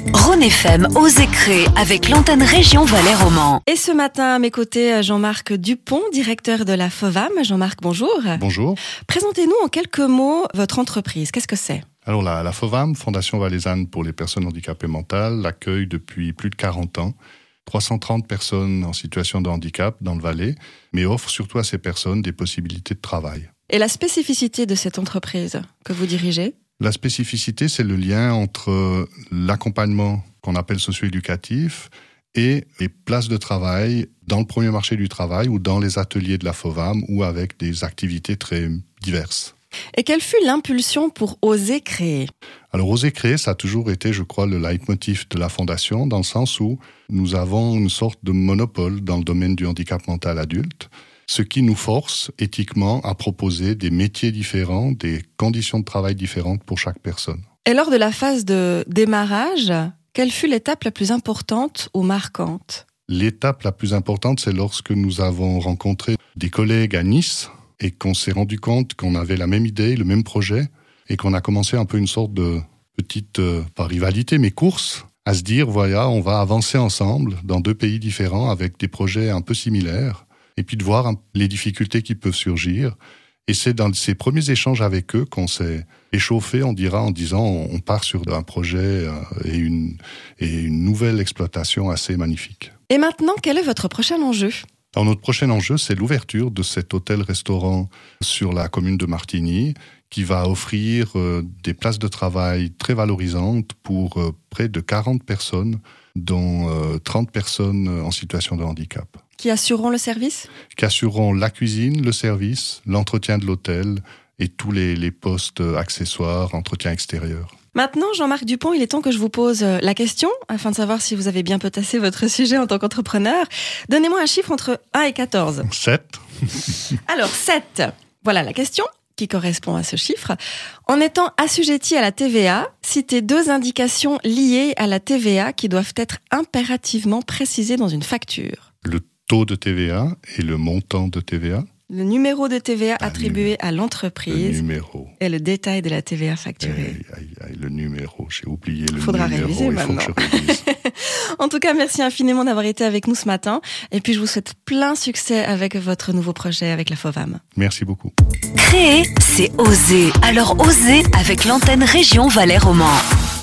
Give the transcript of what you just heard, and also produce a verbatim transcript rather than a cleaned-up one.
Rhône F M, Osez créer avec l'antenne région Valais-Roman. Et ce matin, à mes côtés, Jean-Marc Dupont, directeur de la FOVAM. Jean-Marc, bonjour. Bonjour. Présentez-nous en quelques mots votre entreprise. Qu'est-ce que c'est ? Alors la, la FOVAM, Fondation Valaisanne pour les personnes handicapées mentales, l'accueille depuis plus de quarante ans. trois cent trente personnes en situation de handicap dans le Valais, mais offre surtout à ces personnes des possibilités de travail. Et la spécificité de cette entreprise que vous dirigez ? La spécificité, c'est le lien entre l'accompagnement qu'on appelle socio-éducatif et les places de travail dans le premier marché du travail ou dans les ateliers de la FOVAM ou avec des activités très diverses. Et quelle fut l'impulsion pour oser créer ? Alors, oser créer, ça a toujours été, je crois, le leitmotiv de la Fondation, dans le sens où nous avons une sorte de monopole dans le domaine du handicap mental adulte, ce qui nous force éthiquement à proposer des métiers différents, des conditions de travail différentes pour chaque personne. Et lors de la phase de démarrage, quelle fut l'étape la plus importante ou marquante ? L'étape la plus importante, c'est lorsque nous avons rencontré des collègues à Nice et qu'on s'est rendu compte qu'on avait la même idée, le même projet, et qu'on a commencé un peu une sorte de petite, euh, pas rivalité, mais course, à se dire, voilà, on va avancer ensemble dans deux pays différents avec des projets un peu similaires, et puis de voir les difficultés qui peuvent surgir. Et c'est dans ces premiers échanges avec eux qu'on s'est échauffé, on dira, en disant on part sur un projet et une, et une nouvelle exploitation assez magnifique. Et maintenant, quel est votre prochain enjeu ? Alors, notre prochain enjeu, c'est l'ouverture de cet hôtel-restaurant sur la commune de Martigny, qui va offrir euh, des places de travail très valorisantes pour euh, près de quarante personnes, dont euh, trente personnes en situation de handicap. Qui assureront le service ? Qui assureront la cuisine, le service, l'entretien de l'hôtel et tous les, les postes accessoires, entretien extérieur. Maintenant, Jean-Marc Dupont, il est temps que je vous pose la question, afin de savoir si vous avez bien potassé votre sujet en tant qu'entrepreneur. Donnez-moi un chiffre entre un et quatorze. sept. Alors, sept. Voilà la question qui correspond à ce chiffre. En étant assujetti à la T V A, citez deux indications liées à la T V A qui doivent être impérativement précisées dans une facture. Le taux de T V A et le montant de T V A. Le numéro de T V A Ah, attribué numé- à l'entreprise. Le numéro. Et le détail de la T V A facturée. Aïe, aïe, aïe, le numéro, j'ai oublié le Faudra numéro. réviser Il faut maintenant. que je révise. En tout cas, merci infiniment d'avoir été avec nous ce matin. Et puis, je vous souhaite plein succès avec votre nouveau projet avec la FOVAM. Merci beaucoup. Créer, c'est oser. Alors osez avec l'antenne région Valais-Roman.